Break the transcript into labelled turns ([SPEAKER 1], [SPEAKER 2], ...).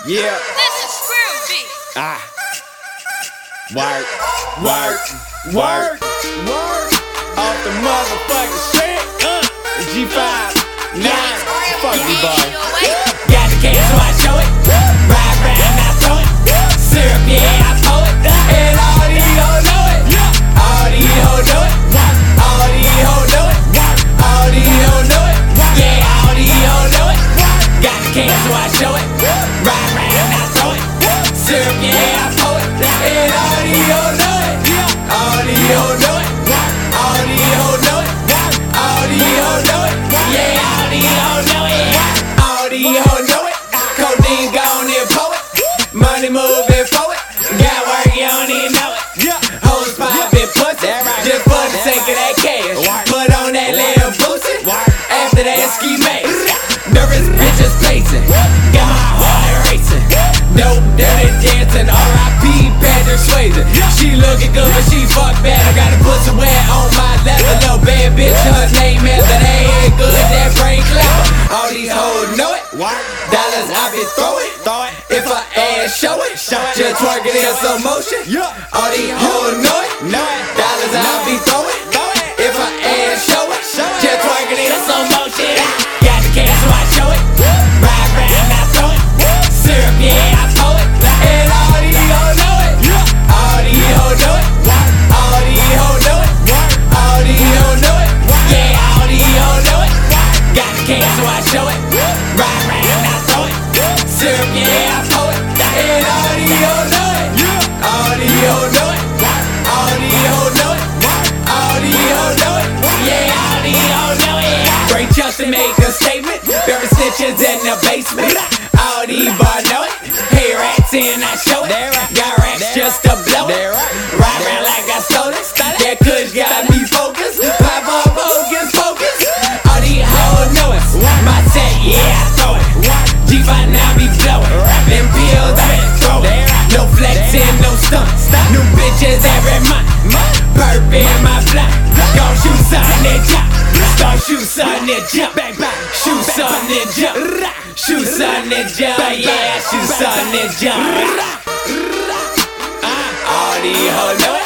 [SPEAKER 1] Yeah.
[SPEAKER 2] This is Screwby.
[SPEAKER 1] Ah. Work, work, work, work. Off the motherfucking shit. G5, 9. Fuck you, boy.
[SPEAKER 3] Got the cash, so I show it. Ride round, I throw it. Syrup, yeah, I pour it. And all these hoes know it. All these hoes know it. All these hoes know it. All these hoes know it. Yeah, all these hoes know it. Got the cash, so I show it. Ride round, I throw it. Syrup, yeah, I pour it. And all these hoes know it. All these hoes know it. All these hoes know it. All these hoes know it. Yeah, all these hoes know it. All these hoes know it. Codeine gone and pour it. Money moving forward. Got work, you don't even know it. Hoes poppin' pussy. Just for the sake of that cash. Put on that little boostin'. After that ski mask. Nervous bitches pacing. Got my heart racing. No dirty dancing. R.I.P. Patrick Swayze. She looking good, but she fuck bad. I gotta put some wear on my leather. Little bad bitch, her name after that ain't good. That brain clever. All these hoes know it. Dollars I been throwing. If I ass show it. Just twerk it in some motion. All these hoes know it. Dollars I be throwing. If I ass show it. Just twerk it in some motion. Got the cash, so I show it. Ride round, I throw it. Syrup, yeah, I pour it. And all these hoes know it. All these hoes know it. All these hoes know it. All these hoes know it. Yeah, all these hoes know it. Got the cash, so I show it. Ride round, I throw it. Syrup, yeah, I pour it. And all these hoes know it. All these hoes know it. All these hoes know it. All these hoes know it. Yeah, all these hoes know it. Great chance to make a statement. Bury stitches in the basement. All these bars know it. Hey, rats in, I show it. Got racks just to blow it. Ride around like I stole it. That kush got me focused. Pop up, focus, focus. All these hoes know it. My set, yeah, I throw it. G5 now be blowing. Them pills I been throwing. No flexing, no stunts. New bitches every month. Burp in my blunt. Gon' shoot something and jump. Start shoot something and jump. Shoot something and jump. Shoot something and jump. Yeah, shoot something and jump. All these hoes know it.